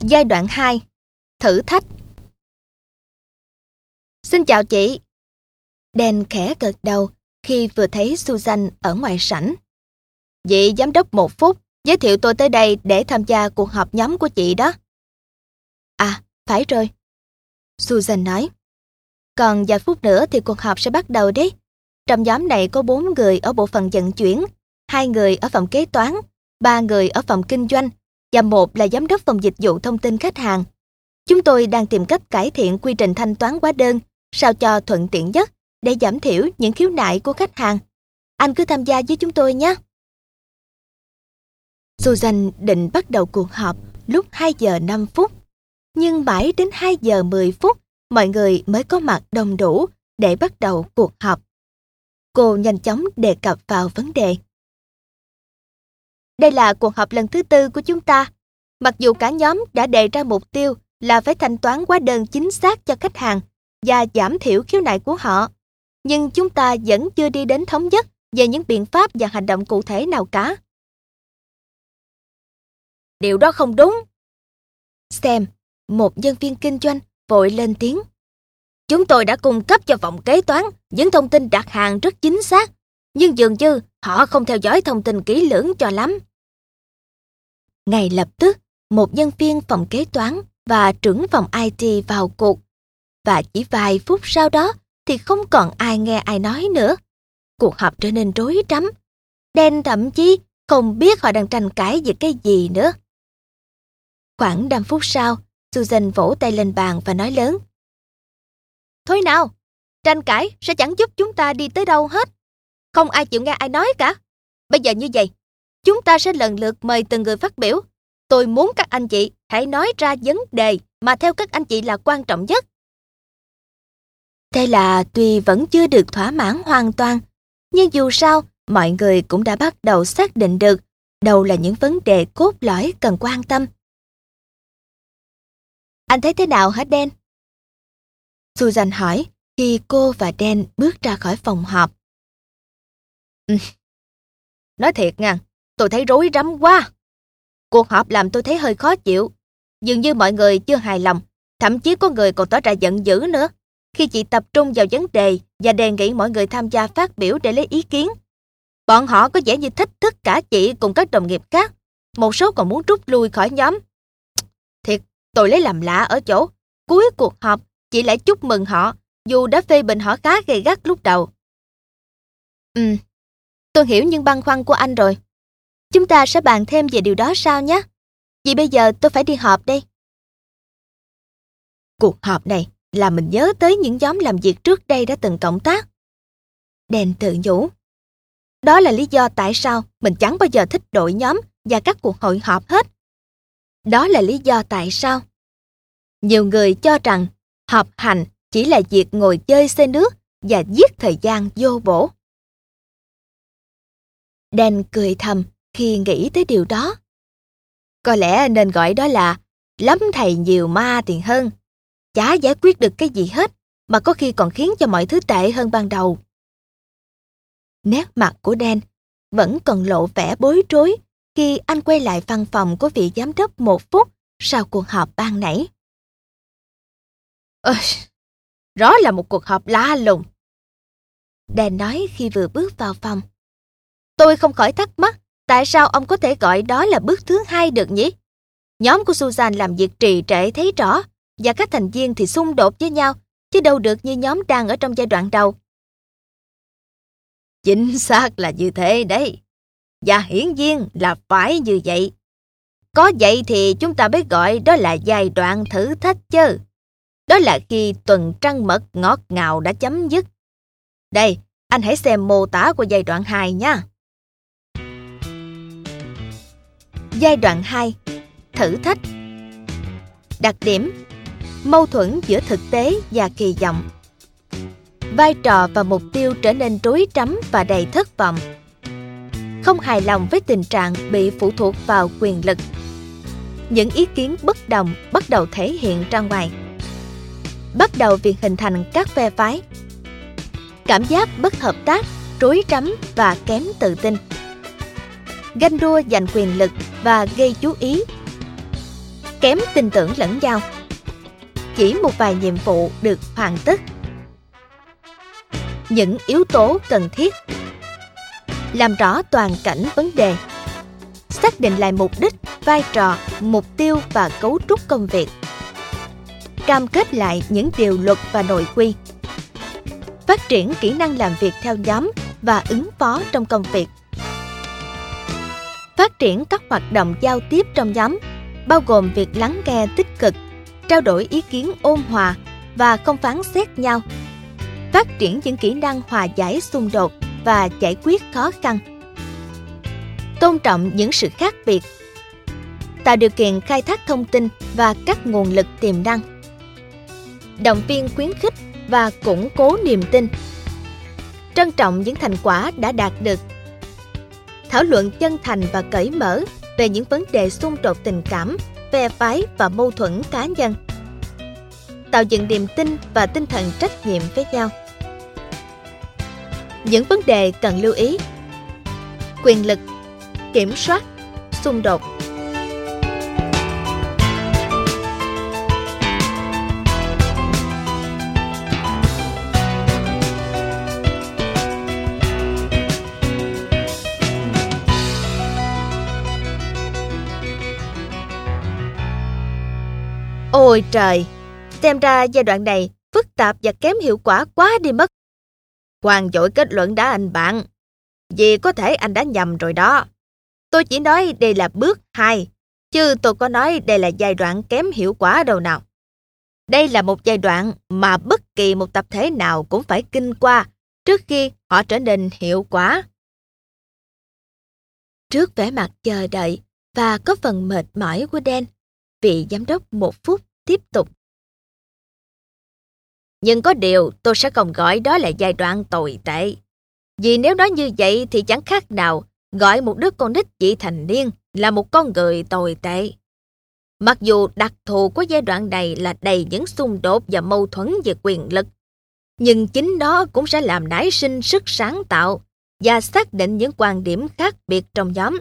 Giai đoạn 2. Thử thách. Xin chào chị. Dan khẽ gật đầu khi vừa thấy Susan ở ngoài sảnh. Vị giám đốc 1 phút, giới thiệu tôi tới đây để tham gia cuộc họp nhóm của chị đó. À, phải rồi. Susan nói. Còn vài phút nữa thì cuộc họp sẽ bắt đầu đấy. Trong nhóm này có 4 người ở bộ phận vận chuyển, 2 người ở phòng kế toán, 3 người ở phòng kinh doanh và 1 là giám đốc phòng dịch vụ thông tin khách hàng. Chúng tôi đang tìm cách cải thiện quy trình thanh toán hóa đơn sao cho thuận tiện nhất để giảm thiểu những khiếu nại của khách hàng. Anh cứ tham gia với chúng tôi nhé. Susan định bắt đầu cuộc họp lúc 2 giờ 5 phút, nhưng mãi đến 2 giờ 10 phút mọi người mới có mặt đông đủ để bắt đầu cuộc họp. Cô nhanh chóng đề cập vào vấn đề. Đây là cuộc họp lần thứ 4 của chúng ta. Mặc dù cả nhóm đã đề ra mục tiêu là phải thanh toán hóa đơn chính xác cho khách hàng và giảm thiểu khiếu nại của họ, nhưng chúng ta vẫn chưa đi đến thống nhất về những biện pháp và hành động cụ thể nào cả. Điều đó không đúng. Sam, một nhân viên kinh doanh, vội lên tiếng. Chúng tôi đã cung cấp cho phòng kế toán những thông tin đặt hàng rất chính xác, nhưng dường như họ không theo dõi thông tin kỹ lưỡng cho lắm. Ngay lập tức, một nhân viên phòng kế toán và trưởng phòng IT vào cuộc, và chỉ vài phút sau đó thì không còn ai nghe ai nói nữa. Cuộc họp trở nên rối rắm. Dan thậm chí không biết họ đang tranh cãi về cái gì nữa. Khoảng 5 phút sau, Susan vỗ tay lên bàn và nói lớn. Thôi nào, tranh cãi sẽ chẳng giúp chúng ta đi tới đâu hết. Không ai chịu nghe ai nói cả. Bây giờ như vậy, chúng ta sẽ lần lượt mời từng người phát biểu. Tôi muốn các anh chị hãy nói ra vấn đề mà theo các anh chị là quan trọng nhất. Thế là tuy vẫn chưa được thỏa mãn hoàn toàn, nhưng dù sao, mọi người cũng đã bắt đầu xác định được đâu là những vấn đề cốt lõi cần quan tâm. Anh thấy thế nào hả Dan? Susan hỏi khi cô và Dan bước ra khỏi phòng họp. Nói thiệt nha, tôi thấy rối rắm quá. Cuộc họp làm tôi thấy hơi khó chịu. Dường như mọi người chưa hài lòng, thậm chí có người còn tỏ ra giận dữ nữa khi chị tập trung vào vấn đề và đề nghị mọi người tham gia phát biểu để lấy ý kiến. Bọn họ có vẻ như thách thức cả chị cùng các đồng nghiệp khác. Một số còn muốn rút lui khỏi nhóm. Thiệt, tôi lấy làm lạ ở chỗ cuối cuộc họp chị lại chúc mừng họ, dù đã phê bình họ khá gay gắt lúc đầu. Tôi hiểu những băn khoăn của anh rồi. Chúng ta sẽ bàn thêm về điều đó sau nhé. Vì bây giờ tôi phải đi họp đây. Cuộc họp này làm mình nhớ tới những nhóm làm việc trước đây đã từng cộng tác. Dan tự nhủ. Đó là lý do tại sao mình chẳng bao giờ thích đội nhóm và các cuộc hội họp hết. Đó là lý do tại sao nhiều người cho rằng họp hành chỉ là việc ngồi chơi xe nước và giết thời gian vô bổ. Dan cười thầm khi nghĩ tới điều đó. Có lẽ nên gọi đó là lắm thầy nhiều ma thì hơn. Chả giải quyết được cái gì hết, mà có khi còn khiến cho mọi thứ tệ hơn ban đầu. Nét mặt của Dan vẫn còn lộ vẻ bối rối khi anh quay lại văn phòng của vị giám đốc 1 phút sau cuộc họp ban nãy. Rõ là một cuộc họp lạ lùng. Dan nói khi vừa bước vào phòng. Tôi không khỏi thắc mắc tại sao ông có thể gọi đó là bước thứ 2 được nhỉ? Nhóm của Susan làm việc trì trệ thấy rõ, và các thành viên thì xung đột với nhau, chứ đâu được như nhóm đang ở trong giai đoạn đầu. Chính xác là như thế đấy. Và hiển nhiên là phải như vậy. Có vậy thì chúng ta mới gọi đó là giai đoạn thử thách chứ. Đó là khi tuần trăng mật ngọt ngào đã chấm dứt. Đây, anh hãy xem mô tả của giai đoạn 2 nha. Giai đoạn 2. Thử thách. Đặc điểm: mâu thuẫn giữa thực tế và kỳ vọng. Vai trò và mục tiêu trở nên rối rắm và đầy thất vọng. Không hài lòng với tình trạng bị phụ thuộc vào quyền lực. Những ý kiến bất đồng bắt đầu thể hiện ra ngoài. Bắt đầu việc hình thành các phe phái. Cảm giác bất hợp tác, rối rắm và kém tự tin. Ganh đua giành quyền lực và gây chú ý. kém tin tưởng lẫn nhau. Chỉ một vài nhiệm vụ được hoàn tất. Những yếu tố cần thiết: làm rõ toàn cảnh vấn đề, xác định lại mục đích, vai trò, mục tiêu và cấu trúc công việc, cam kết lại những điều luật và nội quy, phát triển kỹ năng làm việc theo nhóm và ứng phó trong công việc, phát triển các hoạt động giao tiếp trong nhóm, bao gồm việc lắng nghe tích cực, trao đổi ý kiến ôn hòa và không phán xét nhau, phát triển những kỹ năng hòa giải xung đột và giải quyết khó khăn, tôn trọng những sự khác biệt, tạo điều kiện khai thác thông tin và các nguồn lực tiềm năng, động viên khuyến khích và củng cố niềm tin, trân trọng những thành quả đã đạt được, thảo luận chân thành và cởi mở về những vấn đề xung đột tình cảm, phe phái và mâu thuẫn cá nhân, tạo dựng niềm tin và tinh thần trách nhiệm với nhau. Những vấn đề cần lưu ý: quyền lực, kiểm soát, xung đột. Ôi trời, xem ra giai đoạn này phức tạp và kém hiệu quả quá đi mất. Hoàng vội kết luận đã anh bạn. Vì có thể anh đã nhầm rồi đó. Tôi chỉ nói đây là bước 2, chứ tôi có nói đây là giai đoạn kém hiệu quả đâu nào. Đây là một giai đoạn mà bất kỳ một tập thể nào cũng phải kinh qua trước khi họ trở nên hiệu quả. Trước vẻ mặt chờ đợi và có phần mệt mỏi của Dan, vị giám đốc 1 phút tiếp tục. Nhưng có điều tôi sẽ không gọi đó là giai đoạn tồi tệ. Vì nếu nói như vậy thì chẳng khác nào gọi một đứa con nít vị thành niên là một con người tồi tệ. Mặc dù đặc thù của giai đoạn này là đầy những xung đột và mâu thuẫn về quyền lực, nhưng chính đó cũng sẽ làm nảy sinh sức sáng tạo và xác định những quan điểm khác biệt trong nhóm.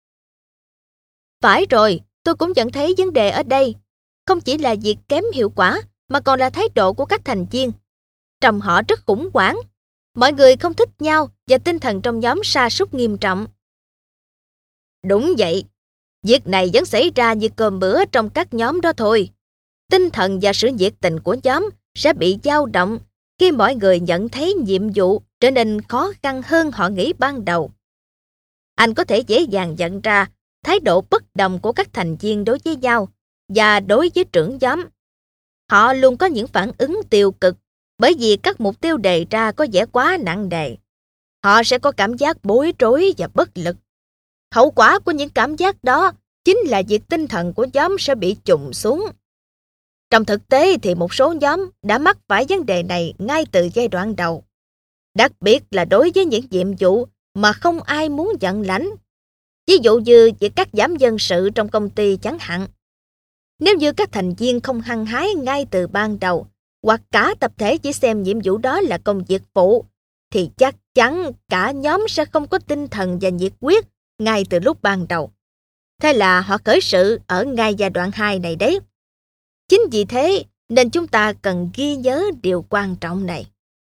Phải rồi, tôi cũng nhận thấy vấn đề ở đây không chỉ là việc kém hiệu quả mà còn là thái độ của các thành viên. Trong họ rất khủng hoảng, mọi người không thích nhau và tinh thần trong nhóm sa sút nghiêm trọng. Đúng vậy, việc này vẫn xảy ra như cơm bữa trong các nhóm đó thôi. Tinh thần và sự nhiệt tình của nhóm sẽ bị dao động khi mọi người nhận thấy nhiệm vụ trở nên khó khăn hơn họ nghĩ ban đầu. Anh có thể dễ dàng nhận ra thái độ bất đồng của các thành viên đối với nhau và đối với trưởng nhóm. Họ luôn có những phản ứng tiêu cực bởi vì các mục tiêu đề ra có vẻ quá nặng nề. Họ sẽ có cảm giác bối rối và bất lực. Hậu quả của những cảm giác đó chính là việc tinh thần của nhóm sẽ bị chùng xuống. Trong thực tế thì một số nhóm đã mắc phải vấn đề này ngay từ giai đoạn đầu. Đặc biệt là đối với những nhiệm vụ mà không ai muốn nhận lãnh. Ví dụ như việc cắt giảm nhân sự trong công ty chẳng hạn. Nếu như các thành viên không hăng hái ngay từ ban đầu, hoặc cả tập thể chỉ xem nhiệm vụ đó là công việc phụ, thì chắc chắn cả nhóm sẽ không có tinh thần và nhiệt huyết ngay từ lúc ban đầu. Thế là họ khởi sự ở ngay giai đoạn 2 này đấy. Chính vì thế nên chúng ta cần ghi nhớ điều quan trọng này.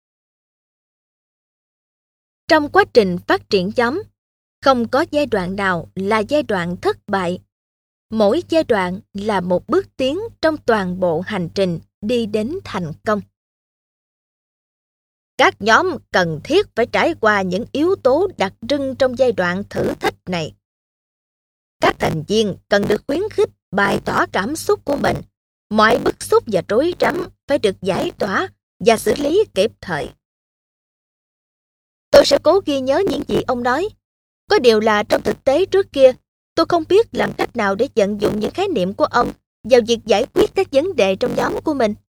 Trong quá trình phát triển nhóm, không có giai đoạn nào là giai đoạn thất bại. Mỗi giai đoạn là một bước tiến trong toàn bộ hành trình đi đến thành công. Các nhóm cần thiết phải trải qua những yếu tố đặc trưng trong giai đoạn thử thách này. Các thành viên cần được khuyến khích bày tỏ cảm xúc của mình. Mọi bức xúc và rối rắm phải được giải tỏa và xử lý kịp thời. Tôi sẽ cố ghi nhớ những gì ông nói. Có điều là trong thực tế trước kia, tôi không biết làm cách nào để vận dụng những khái niệm của ông vào việc giải quyết các vấn đề trong nhóm của mình.